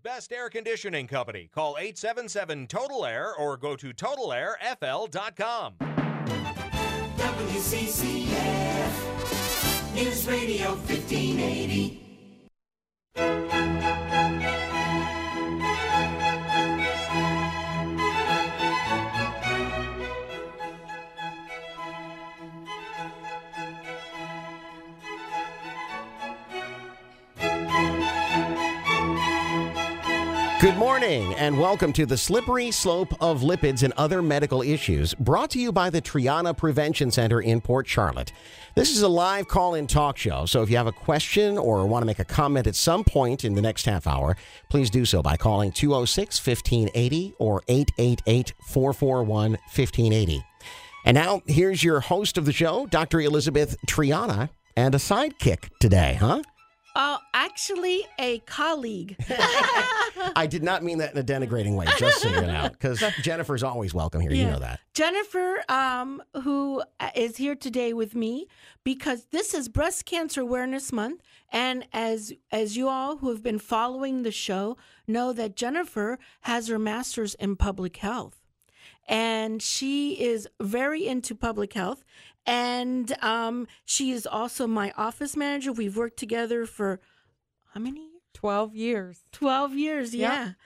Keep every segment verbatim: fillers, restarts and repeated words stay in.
best air conditioning company. Call eight seven seven Total Air or go to total air f l dot com. W C C F News Radio fifteen eighty. Good morning and welcome to the Slippery Slope of Lipids and Other Medical Issues, brought to you by the Triana Prevention Center in Port Charlotte. This is a live call-in talk show, so if you have a question or want to make a comment at some point in the next half hour, please do so by calling two oh six, fifteen eighty or eight eight eight, four four one, fifteen eighty. And now, here's your host of the show, Doctor Elizabeth Triana, and a sidekick today, huh? Oh, actually, a colleague. I did not mean that in a denigrating way, just so you know, because Jennifer's always welcome here. Yeah. You know that. Jennifer, um, who is here today with me because this is Breast Cancer Awareness Month. And as as you all who have been following the show know that Jennifer has her master's in public health. And she is very into public health. And um, she is also my office manager. We've worked together for how many years? twelve years. twelve years, yeah. Yep.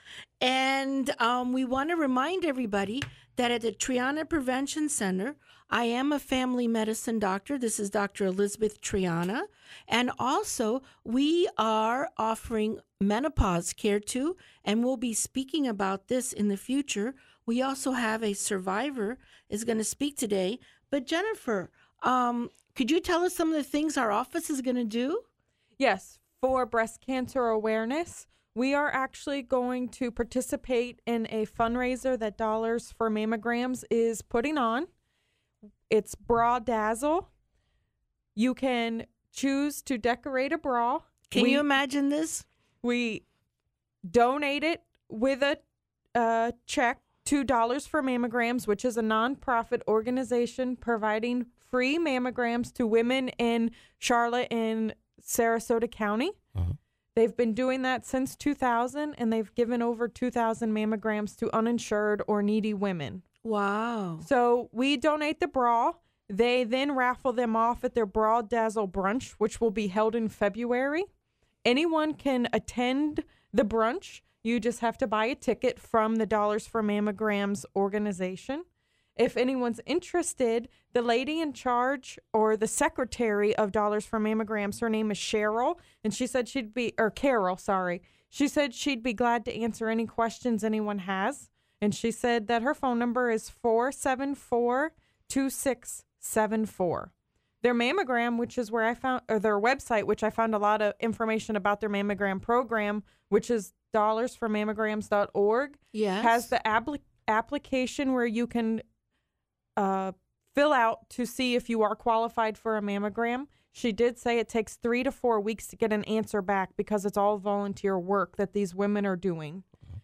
And um, we want to remind everybody that at the Triana Prevention Center, I am a family medicine doctor. This is Doctor Elizabeth Triana. And also, we are offering menopause care too, and we'll be speaking about this in the future. We also have a survivor is going to speak today. But Jennifer, um, could you tell us some of the things our office is going to do? Yes, for breast cancer awareness, we are actually going to participate in a fundraiser that Dollars for Mammograms is putting on. It's Bra Dazzle. You can choose to decorate a bra. Can we, you imagine this? We donate it with a uh, check to Dollars for Mammograms, which is a nonprofit organization providing free mammograms to women in Charlotte and Sarasota County. Uh-huh. They've been doing that since two thousand, and they've given over two thousand mammograms to uninsured or needy women. Wow. So we donate the bra. They then raffle them off at their Bra Dazzle brunch, which will be held in February. Anyone can attend the brunch. You just have to buy a ticket from the Dollars for Mammograms organization. If anyone's interested, the lady in charge or the secretary of Dollars for Mammograms, her name is Cheryl, and she said she'd be, or Carol, sorry. She said she'd be glad to answer any questions anyone has. And she said that her phone number is four seven four, two six seven four. Their mammogram, which is where I found, or their website, which I found a lot of information about their mammogram program, which is dollars for mammograms dot org, yes, has the apl- application where you can uh, fill out to see if you are qualified for a mammogram. She did say it takes three to four weeks to get an answer back because it's all volunteer work that these women are doing.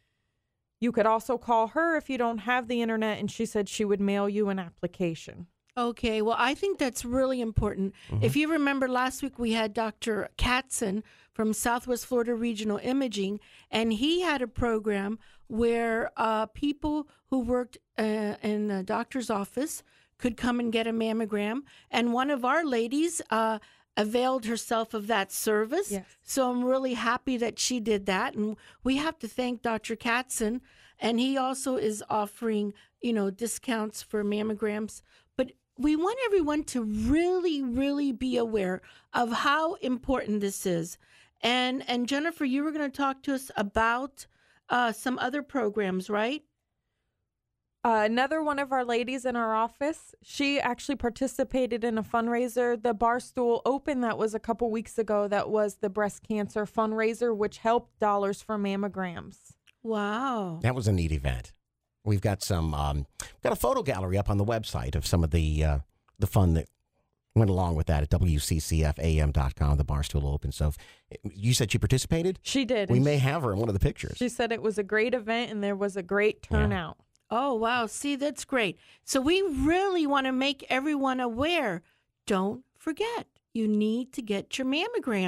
You could also call her if you don't have the internet, and she said she would mail you an application. Okay, well, I think that's really important. Mm-hmm. If you remember last week, we had Doctor Katzen from Southwest Florida Regional Imaging, and he had a program where uh, people who worked uh, in a doctor's office could come and get a mammogram. And one of our ladies uh, availed herself of that service. Yes. So I'm really happy that she did that. And we have to thank Doctor Katzen. And he also is offering, you know, discounts for mammograms. But we want everyone to really, really be aware of how important this is. And and Jennifer, you were going to talk to us about uh, some other programs, right? Uh, another one of our ladies in our office, she actually participated in a fundraiser, the Barstool Open, that was a couple weeks ago. That was the breast cancer fundraiser, which helped Dollars for Mammograms. Wow. That was a neat event. We've got some, um, got a photo gallery up on the website of some of the uh, the fun that went along with that at W C C F A M dot com, the Barstool Open. So if, you said she participated? She did. We may have her in one of the pictures. She said it was a great event and there was a great turnout. Yeah. Oh, wow. See, that's great. So we really want to make everyone aware. Don't forget, you need to get your mammogram.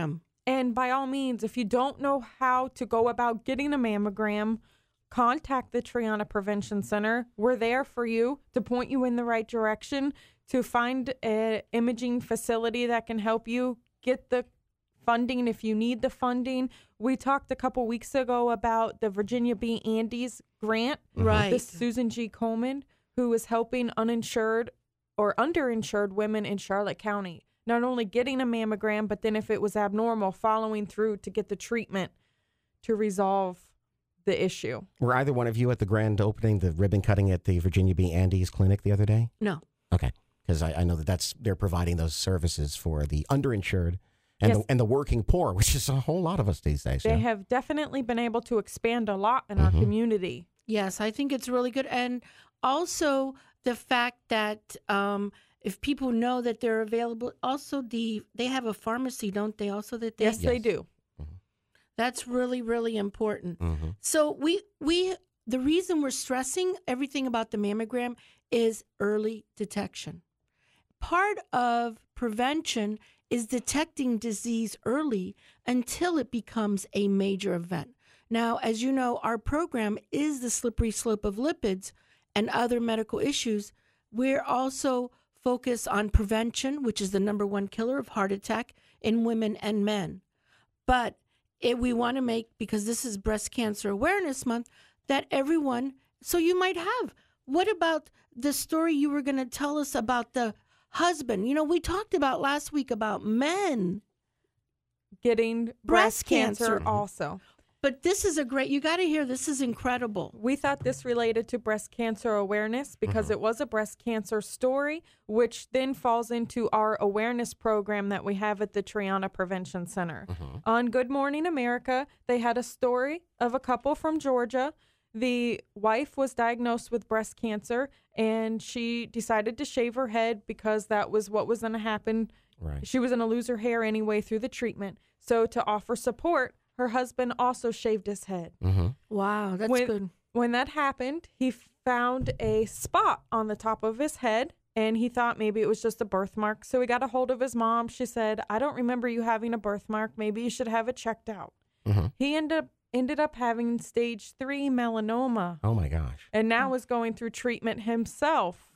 And by all means, if you don't know how to go about getting a mammogram, contact the Triana Prevention Center. We're there for you to point you in the right direction, to find an imaging facility that can help you get the funding if you need the funding. We talked a couple weeks ago about the Virginia B. Andes grant. Right. This Susan G. Komen, who is helping uninsured or underinsured women in Charlotte County, not only getting a mammogram, but then if it was abnormal, following through to get the treatment to resolve the issue. Were either one of you at the grand opening, the ribbon cutting at the Virginia B. Andes Clinic the other day? No. Okay. Because I, I know that that's they're providing those services for the underinsured and, Yes. the, and the working poor, which is a whole lot of us these days. They yeah. have definitely been able to expand a lot in our community. Yes, I think it's really good. And also the fact that um, if people know that they're available, also the they have a pharmacy, don't they? Also that they Yes, they Yes. do. That's really, really important. Mm-hmm. So we we the reason we're stressing everything about the mammogram is early detection. Part of prevention is detecting disease early until it becomes a major event. Now, as you know, our program is the slippery slope of lipids and other medical issues. We're also focused on prevention, which is the number one killer of heart attack in women and men. But it, we want to make, because this is Breast Cancer Awareness Month, that everyone, so you might have, what about the story you were going to tell us about the husband? You know, we talked about last week about men. Getting breast, Breast cancer, cancer. also. But this is a great, you got to hear, this is incredible. We thought this related to breast cancer awareness because it was a breast cancer story, which then falls into our awareness program that we have at the Triana Prevention Center. On Good Morning America, they had a story of a couple from Georgia. The wife was diagnosed with breast cancer, and she decided to shave her head because that was what was going to happen. Right. She was going to lose her hair anyway through the treatment. So to offer support, her husband also shaved his head. Mm-hmm. Wow, that's when, good. When that happened, he found a spot on the top of his head, and he thought maybe it was just a birthmark. So he got a hold of his mom. She said, I don't remember you having a birthmark. Maybe you should have it checked out. Mm-hmm. He ended up, ended up having stage three melanoma, Oh, my gosh. and now is going through treatment himself.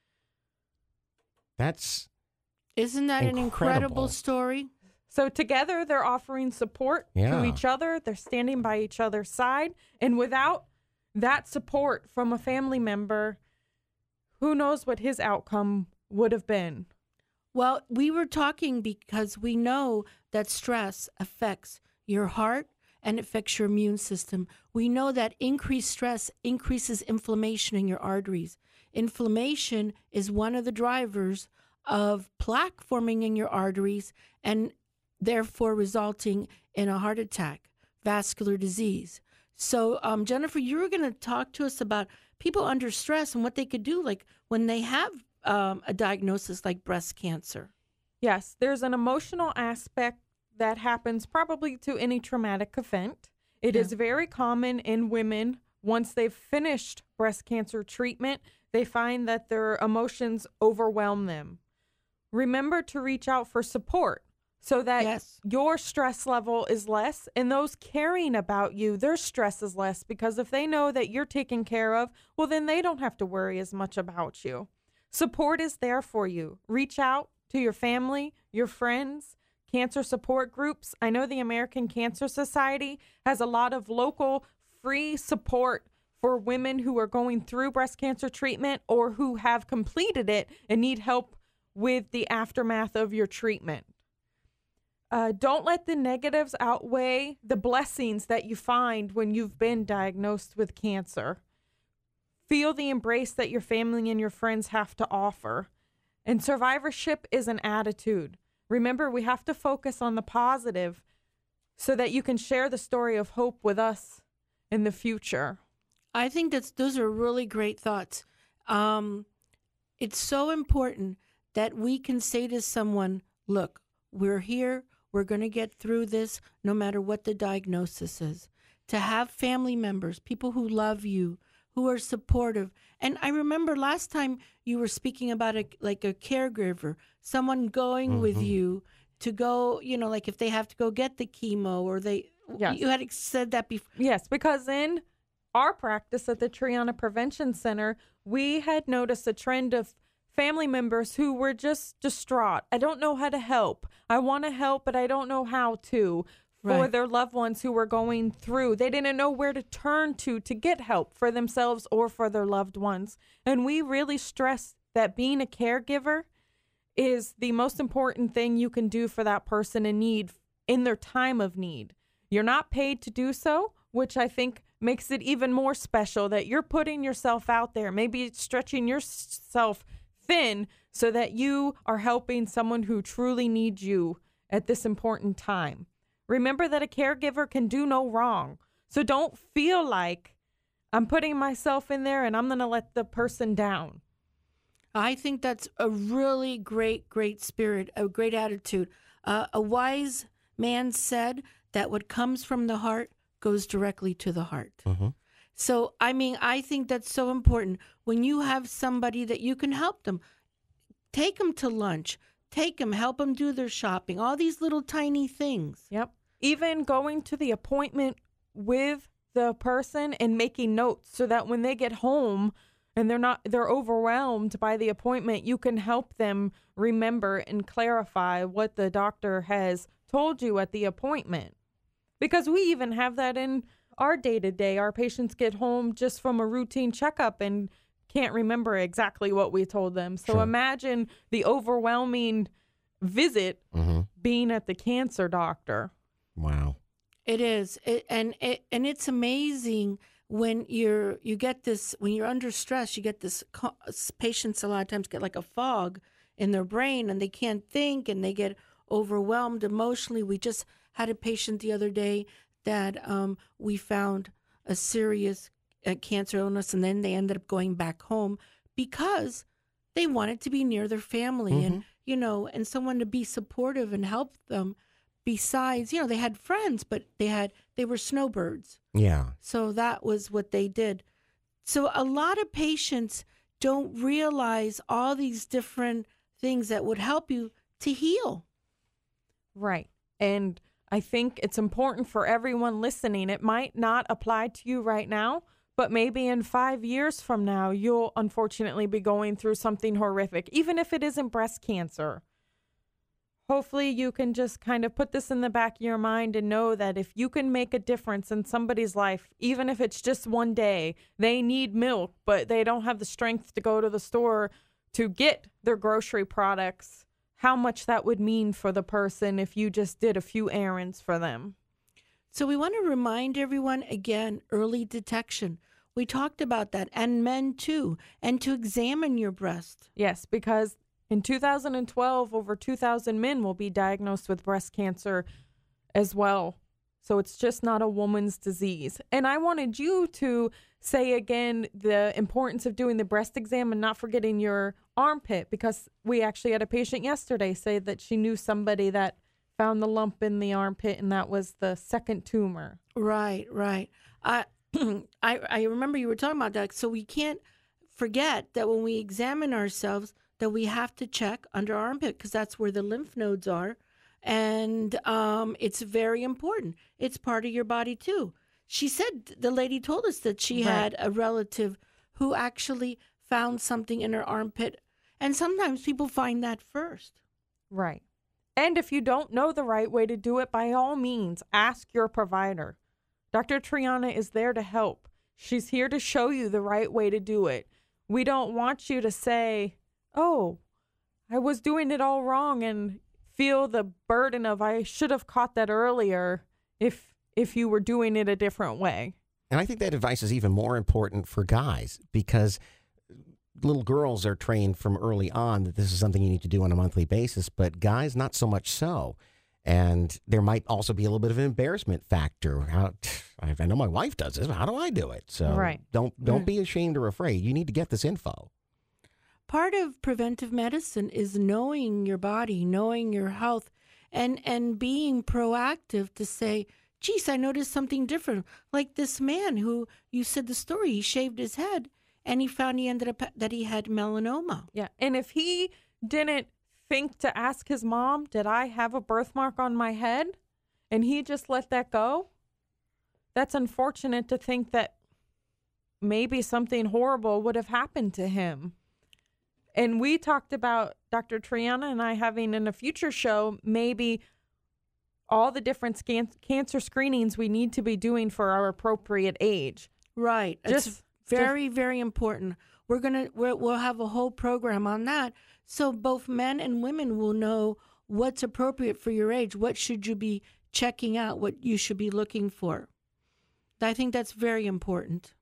That's Isn't that an Incredible. incredible story? So together, they're offering support Yeah. to each other. They're standing by each other's side. And without that support from a family member, who knows what his outcome would have been. Well, we were talking because we know that stress affects your heart and affects your immune system. We know that increased stress increases inflammation in your arteries. Inflammation is one of the drivers of plaque forming in your arteries and therefore resulting in a heart attack, vascular disease. So, um, Jennifer, you were going to talk to us about people under stress and what they could do, like when they have um, a diagnosis like breast cancer. Yes, there's an emotional aspect that happens probably to any traumatic event. It is very common in women once they've finished breast cancer treatment, they find that their emotions overwhelm them. Remember to reach out for support so that Yes. your stress level is less, and those caring about you, their stress is less, because if they know that you're taken care of, well, then they don't have to worry as much about you. Support is there for you. Reach out to your family, your friends, cancer support groups. I know the American Cancer Society has a lot of local free support for women who are going through breast cancer treatment or who have completed it and need help with the aftermath of your treatment. Uh, don't let the negatives outweigh the blessings that you find when you've been diagnosed with cancer. Feel the embrace that your family and your friends have to offer. And survivorship is an attitude. Remember, we have to focus on the positive so that you can share the story of hope with us in the future. I think that's those are really great thoughts. Um, it's so important that we can say to someone, look, we're here. We're going to get through this no matter what the diagnosis is. To have family members, people who love you, who are supportive. And I remember last time you were speaking about a, like a caregiver, someone going with you to go, you know, like if they have to go get the chemo or they, Yes. you had said that before. Yes, because in our practice at the Triana Prevention Center, we had noticed a trend of family members who were just distraught. I don't know how to help. I want to help, but I don't know how to. For Right. their loved ones who were going through. They didn't know where to turn to to get help for themselves or for their loved ones. And we really stress that being a caregiver is the most important thing you can do for that person in need in their time of need. You're not paid to do so, which I think makes it even more special that you're putting yourself out there, maybe stretching yourself thin so that you are helping someone who truly needs you at this important time. Remember that a caregiver can do no wrong. So don't feel like I'm putting myself in there and I'm going to let the person down. I think that's a really great, great spirit, a great attitude. Uh, a wise man said that what comes from the heart goes directly to the heart. Mm-hmm. So, I mean, I think that's so important. When you have somebody that you can help them, take them to lunch, take them, help them do their shopping, all these little tiny things. Yep. Even going to the appointment with the person and making notes so that when they get home and they're not, they're overwhelmed by the appointment, you can help them remember and clarify what the doctor has told you at the appointment. Because we even have that in our day-to-day. Our patients get home just from a routine checkup and can't remember exactly what we told them. So Sure. imagine the overwhelming visit Mm-hmm. being at the cancer doctor. Wow. It is, it, and it, and it's amazing when you're you get this when you're under stress. You get this co- patients a lot of times get like a fog in their brain, and they can't think, and they get overwhelmed emotionally. We just had a patient the other day that um, we found a serious uh, cancer illness, and then they ended up going back home because they wanted to be near their family, and you know, and someone to be supportive and help them. Besides, you know, they had friends, but they had they were snowbirds. Yeah. So that was what they did. So a lot of patients don't realize all these different things that would help you to heal. Right. And I think it's important for everyone listening. It might not apply to you right now, but maybe in five years from now, you'll unfortunately be going through something horrific, even if it isn't breast cancer. Hopefully you can just kind of put this in the back of your mind and know that if you can make a difference in somebody's life, even if it's just one day, they need milk, but they don't have the strength to go to the store to get their grocery products, how much that would mean for the person if you just did a few errands for them. So we want to remind everyone again, early detection. We talked about that, and men too, and to examine your breast. Yes, because in two thousand twelve, over two thousand men will be diagnosed with breast cancer as well. So it's just not a woman's disease. And I wanted you to say again the importance of doing the breast exam and not forgetting your armpit, because we actually had a patient yesterday say that she knew somebody that found the lump in the armpit, and that was the second tumor. Right, right. I, I, I remember you were talking about that. So we can't forget that when we examine ourselves, that we have to check under our armpit because that's where the lymph nodes are. And um, it's very important. It's part of your body too. She said, the lady told us that she Right. had a relative who actually found something in her armpit. And sometimes people find that first. Right. And if you don't know the right way to do it, by all means, ask your provider. Doctor Triana is there to help. She's here to show you the right way to do it. We don't want you to say, oh, I was doing it all wrong, and feel the burden of I should have caught that earlier if if you were doing it a different way. And I think that advice is even more important for guys because little girls are trained from early on that this is something you need to do on a monthly basis, but guys, not so much so. And there might also be a little bit of an embarrassment factor. How, I know my wife does this, but how do I do it? So Right. don't don't be ashamed or afraid. You need to get this info. Part of preventive medicine is knowing your body, knowing your health, and and being proactive to say, geez, I noticed something different. Like this man who you said the story, he shaved his head and he found he ended up that he had melanoma. Yeah. And if he didn't think to ask his mom, did I have a birthmark on my head? And he just let that go? That's unfortunate to think that maybe something horrible would have happened to him. And we talked about, Doctor Triana and I, having in a future show, maybe all the different scan- cancer screenings we need to be doing for our appropriate age. Right. Just it's very, just, very important. We're gonna we're, we'll have a whole program on that, so both men and women will know what's appropriate for your age. What should you be checking out? What you should be looking for. I think that's very important.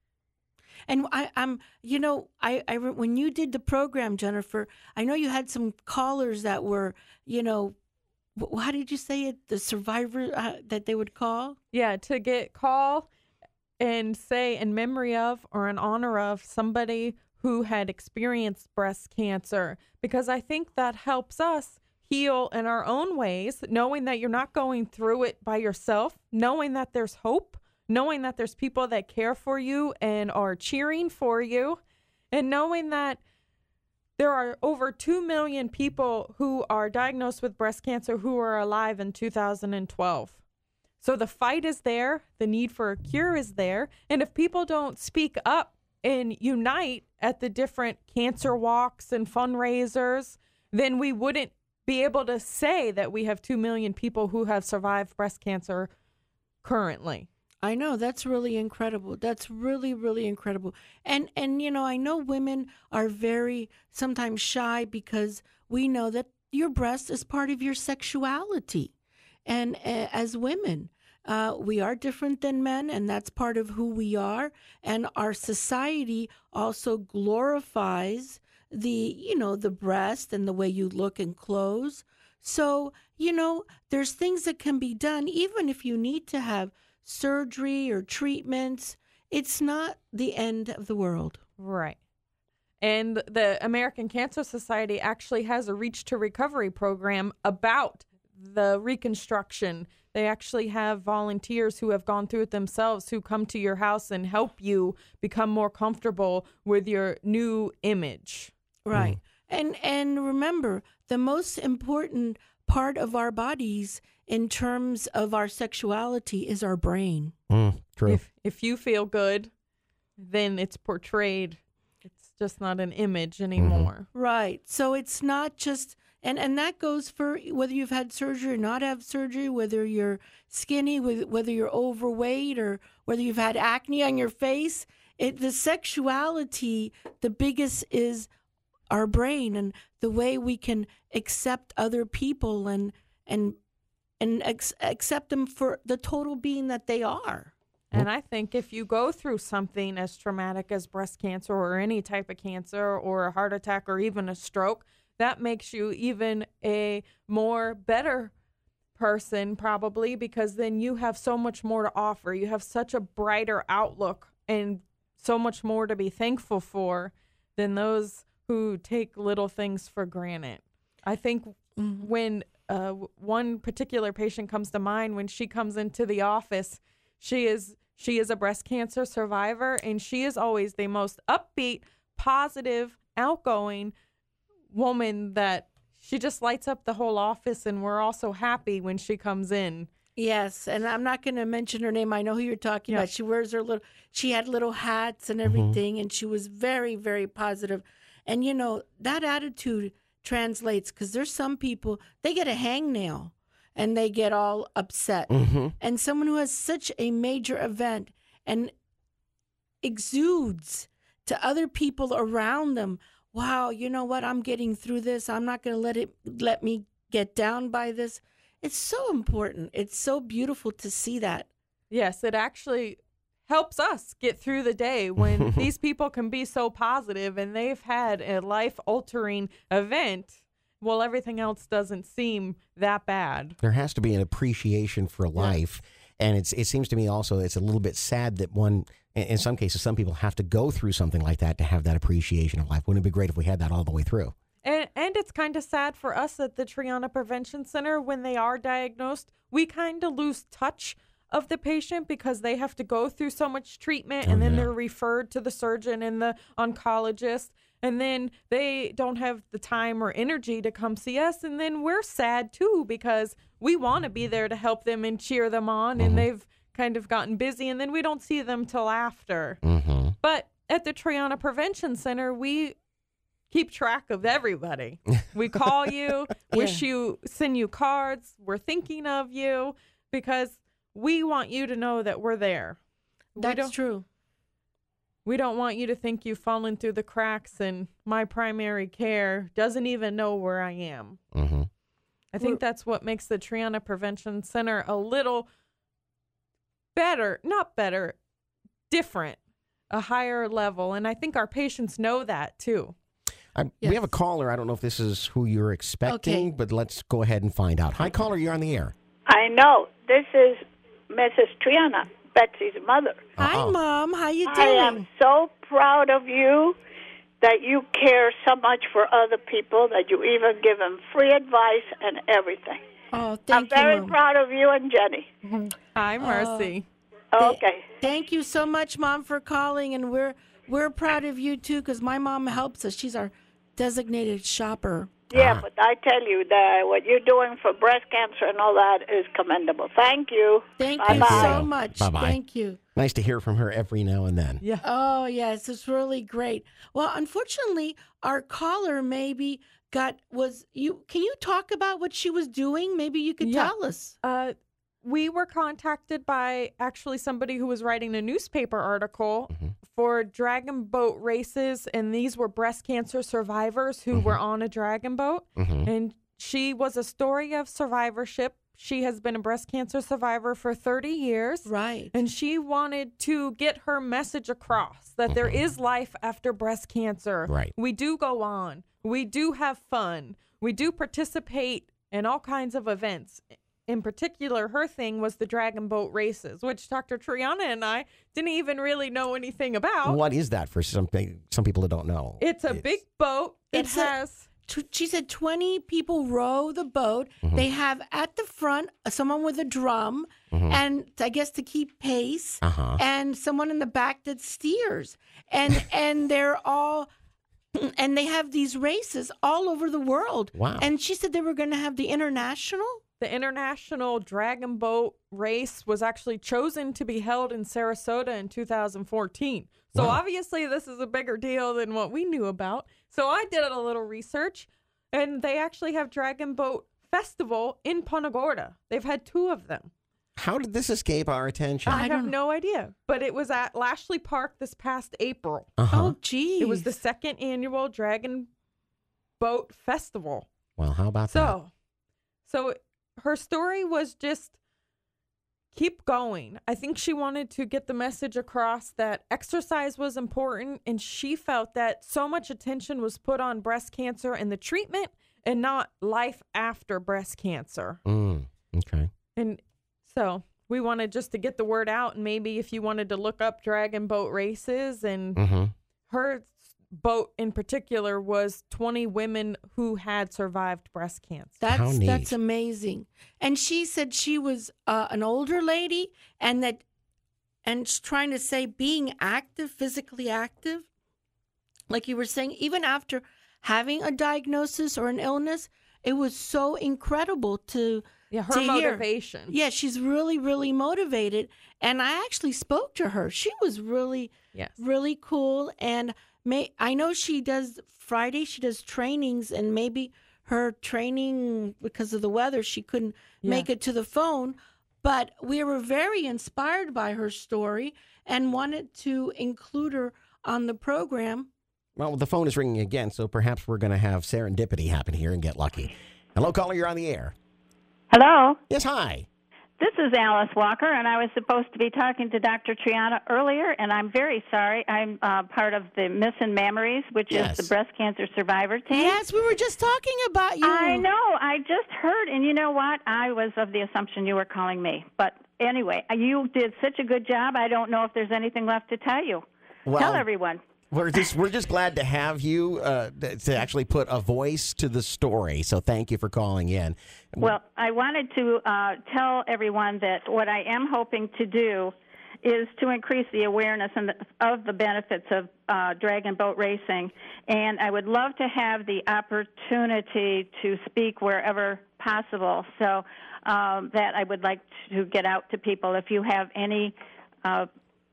And I, I'm, you know, I, I when you did the program, Jennifer, I know you had some callers that were, you know, how did you say it? The survivor uh, that they would call? Yeah, to get call and say in memory of or in honor of somebody who had experienced breast cancer, because I think that helps us heal in our own ways, knowing that you're not going through it by yourself, knowing that there's hope, knowing that there's people that care for you and are cheering for you, and knowing that there are over two million people who are diagnosed with breast cancer who are alive in two thousand twelve. So the fight is there, the need for a cure is there, and if people don't speak up and unite at the different cancer walks and fundraisers, then we wouldn't be able to say that we have two million people who have survived breast cancer currently. I know, that's really incredible. That's really, really incredible. And, and you know, I know women are very sometimes shy because we know that your breast is part of your sexuality. And uh, as women, uh, we are different than men, and that's part of who we are. And our society also glorifies the, you know, the breast and the way you look in clothes. So, you know, there's things that can be done, even if you need to have surgery or treatments. It's not the end of the world. Right. And the American Cancer Society actually has a Reach to Recovery program about the reconstruction. They actually have volunteers who have gone through it themselves who come to your house and help you become more comfortable with your new image. Right. Mm. And and remember, the most important part of our bodies in terms of our sexuality is our brain. Mm, true. If, if you feel good, then it's portrayed. It's just not an image anymore. Mm-hmm. Right. So it's not just, and, and that goes for whether you've had surgery or not have surgery, whether you're skinny, whether you're overweight, or whether you've had acne on your face. It, the sexuality, the biggest is our brain and the way we can accept other people and and and ex- accept them for the total being that they are. And I think if you go through something as traumatic as breast cancer or any type of cancer or a heart attack or even a stroke, that makes you even a more better person probably, because then you have so much more to offer. You have such a brighter outlook and so much more to be thankful for than those who take little things for granted. I think mm-hmm. when uh, one particular patient comes to mind, when she comes into the office, she is she is a breast cancer survivor, and she is always the most upbeat, positive, outgoing woman that she just lights up the whole office, and we're all so happy when she comes in. Yes, and I'm not going to mention her name. I know who you're talking yeah. about. She wears her little, she had little hats and everything, mm-hmm. and she was very, very positive. And, you know, that attitude translates, because there's some people, they get a hangnail and they get all upset. Mm-hmm. And someone who has such a major event and exudes to other people around them, wow, you know what, I'm getting through this. I'm not going to let it let me get down by this. It's so important. It's so beautiful to see that. Yes, it actually helps us get through the day when these people can be so positive and they've had a life-altering event. Well, everything else doesn't seem that bad. There has to be an appreciation for life. Yeah. And it's it seems to me also it's a little bit sad that one, in some cases, some people have to go through something like that to have that appreciation of life. Wouldn't it be great if we had that all the way through? And, and it's kind of sad for us at the Triana Prevention Center when they are diagnosed. We kind of lose touch of the patient because they have to go through so much treatment, and oh, then yeah. they're referred to the surgeon and the oncologist. And then they don't have the time or energy to come see us. And then we're sad too, because we want to be there to help them and cheer them on. Mm-hmm. And they've kind of gotten busy, and then we don't see them till after. Mm-hmm. But at the Triana Prevention Center, we keep track of everybody. We call you, wish you, send you cards. We're thinking of you because we want you to know that we're there. That's true. We don't want you to think you've fallen through the cracks and my primary care doesn't even know where I am. Mm-hmm. I think that's what makes the Triana Prevention Center a little better, not better, different, a higher level. And I think our patients know that too. I, Yes. We have a caller. I don't know if this is who you're expecting, Okay. but let's go ahead and find out. Hi, caller. You're on the air. I know. This is Missus Triana, Betsy's mother. Hi, Uh-oh. Mom. How you doing? I am so proud of you that you care so much for other people, that you even give them free advice and everything. Oh, I'm thank very you, Mom. proud of you and Jenny. Hi, Mercy. Okay. Thank you so much, Mom, for calling, and we're we're proud of you too, because my mom helps us. She's our designated shopper. Yeah, Ah. but I tell you that what you're doing for breast cancer and all that is commendable. Thank you. Thank Bye-bye. you so much. Bye-bye. Thank you. Nice to hear from her every now and then. Yeah. Oh, yes, it's really great. Well, unfortunately, our caller maybe got was you. Can you talk about what she was doing? Maybe you could Yeah. tell us. Uh, we were contacted by actually somebody who was writing a newspaper article Mm-hmm. for dragon boat races, and these were breast cancer survivors who were on a dragon boat. Mm-hmm. And she was a story of survivorship. She has been a breast cancer survivor for thirty years. Right. And she wanted to get her message across that there is life after breast cancer. Right. We do go on. We do have fun. We do participate in all kinds of events. In particular, her thing was the dragon boat races, which Doctor Triana and I didn't even really know anything about. What is that for some pe- some people that don't know? It's a big boat that It's a- has... Tw- She said twenty people row the boat. They have at the front uh, someone with a drum, and I guess to keep pace, Uh-huh. and someone in the back that steers, and and they're all, and they have these races all over the world. Wow. And she said they were going to have the international. The International Dragon Boat Race was actually chosen to be held in Sarasota in two thousand fourteen. So Wow. obviously this is a bigger deal than what we knew about. So I did a little research, and they actually have Dragon Boat Festival in Punta Gorda. They've had two of them. How did this escape our attention? I, I have don't- no idea. But it was at Lashley Park this past April. Uh-huh. Oh, geez. It was the second annual Dragon Boat Festival. Well, how about that? So, so her story was just keep going. I think she wanted to get the message across that exercise was important, and she felt that so much attention was put on breast cancer and the treatment and not life after breast cancer. Mm, okay. And so we wanted just to get the word out, and maybe if you wanted to look up dragon boat races, and Mm-hmm. her boat in particular was twenty women who had survived breast cancer. That's How neat. that's amazing. And she said she was uh, an older lady, and that, and she's trying to say being active, physically active, like you were saying, even after having a diagnosis or an illness, it was so incredible to Yeah, her to hear. motivation. Yeah, she's really, really motivated. And I actually spoke to her. She was really, Yes. really cool. And may I know she does Friday, she does trainings, and maybe her training, because of the weather, she couldn't Yeah. make it to the phone. But we were very inspired by her story and wanted to include her on the program. Well, the phone is ringing again, so perhaps we're going to have serendipity happen here and get lucky. Hello, caller. You're on the air. Hello, Yes, hi. this is Alice Walker, and I was supposed to be talking to Doctor Triana earlier, and I'm very sorry. I'm uh, part of the Missing Memories, which Yes. is the breast cancer survivor team. Yes, we were just talking about you. I know. I just heard, and you know what? I was of the assumption you were calling me. But anyway, you did such a good job. I don't know if there's anything left to tell you. Well, Tell everyone. We're just we're just glad to have you uh, to actually put a voice to the story. So thank you for calling in. Well, I wanted to uh, tell everyone that what I am hoping to do is to increase the awareness and the, of the benefits of uh, dragon boat racing. And I would love to have the opportunity to speak wherever possible. So um, that I would like to get out to people. If you have any uh,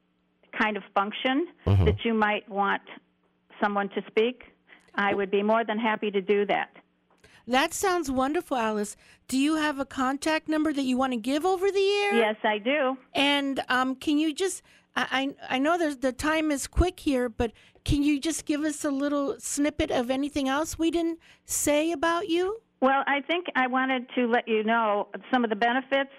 kind of function mm-hmm. that you might want someone to speak, I would be more than happy to do that. That sounds wonderful, Alice. Do you have a contact number that you want to give over the air? Yes, I do. And um, can you just, I, I know there's, the time is quick here, but can you just give us a little snippet of anything else we didn't say about you? Well, I think I wanted to let you know some of the benefits.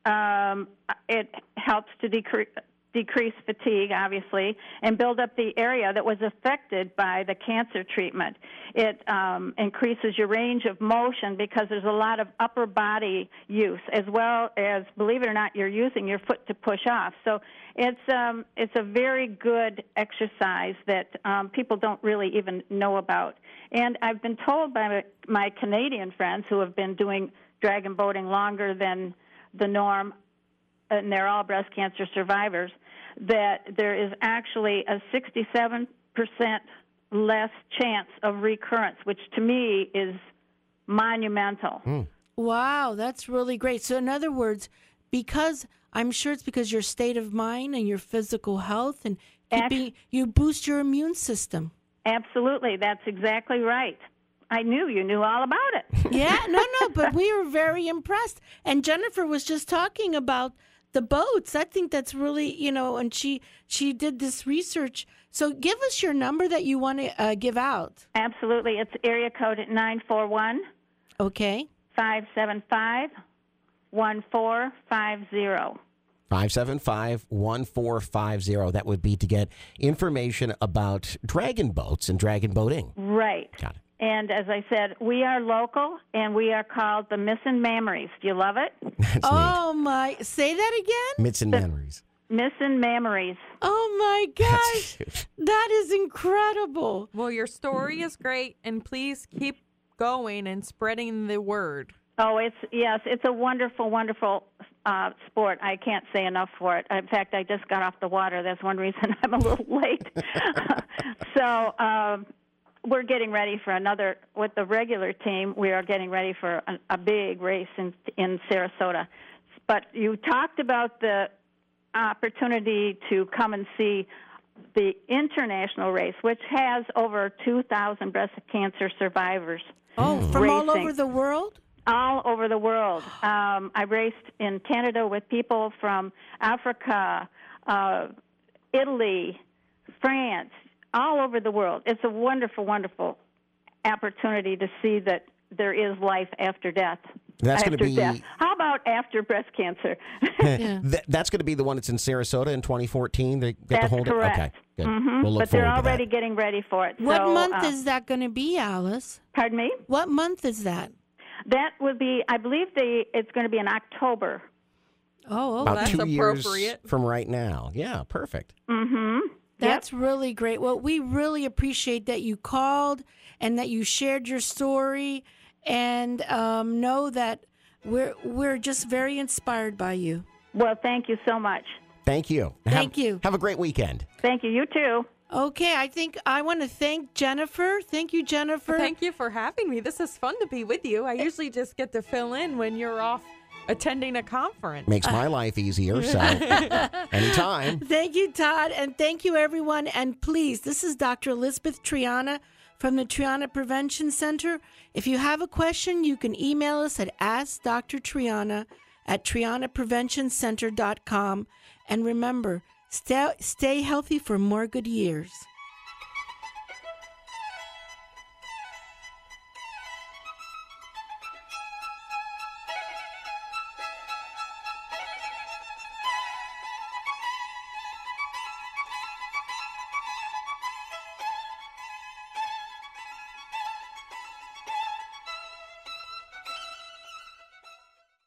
Um, it helps to decrease decrease fatigue, obviously, and build up the area that was affected by the cancer treatment. It um, increases your range of motion because there's a lot of upper body use, as well as, believe it or not, you're using your foot to push off. So it's um, it's a very good exercise that um, people don't really even know about. And I've been told by my, my Canadian friends who have been doing dragon boating longer than the norm, and they're all breast cancer survivors, that there is actually a sixty-seven percent less chance of recurrence, which to me is monumental. Mm. Wow, that's really great. So in other words, because I'm sure it's because your state of mind and your physical health and keeping, Act- you boost your immune system. Absolutely, that's exactly right. I knew you knew all about it. Yeah, no, no, but we were very impressed. And Jennifer was just talking about the boats. I think that's really, you know, and she she did this research. So give us your number that you want to uh, give out. Absolutely. It's area code at nine four one, okay, five seven five, one four five zero. five seven five, one four five zero. That would be to get information about dragon boats and dragon boating. Right. Got it. And as I said, we are local, and we are called the Missin' Mammaries. Do you love it? That's oh, neat. My. Say that again? Mitts and Memories. Missin' Mammaries. Oh, my gosh. That is incredible. Well, your story is great, and please keep going and spreading the word. Oh, it's yes, it's a wonderful, wonderful uh, sport. I can't say enough for it. In fact, I just got off the water. That's one reason I'm a little late. so um, we're getting ready for another, with the regular team, we are getting ready for a, a big race in, in Sarasota. But you talked about the opportunity to come and see the international race, which has over two thousand breast cancer survivors. Oh, from racing. all over the world? All over the world. Um, I raced in Canada with people from Africa, uh, Italy, France, all over the world. It's a wonderful, wonderful opportunity to see that there is life after death. That's going to be. Death. How about after breast cancer? Yeah. Th- that's going to be the one that's in Sarasota in twenty fourteen. They get That's to hold correct. it. Okay, good. Mm-hmm. We'll look but they're forward to already that. getting ready for it. What so, month uh, is that going to be, Alice? Pardon me? What month is that? That would be, I believe they, it's going to be in October. Oh, oh About that's two appropriate. years from right now. Yeah, perfect. Mm-hmm. That's really great. Well, we really appreciate that you called and that you shared your story, and um, know that we're we're just very inspired by you. Well, thank you so much. Thank you. Thank have, you. Have a great weekend. Thank you. You too. Okay, I think I want to thank Jennifer. Thank you, Jennifer. Thank you for having me. This is fun to be with you. I usually just get to fill in when you're off attending a conference. Makes my life easier, so anytime. Thank you, Todd, and thank you, everyone. And please, this is Doctor Elizabeth Triana from the Triana Prevention Center. If you have a question, you can email us at ask Doctor Triana at triana prevention center dot com. And remember, stay, stay healthy for more good years.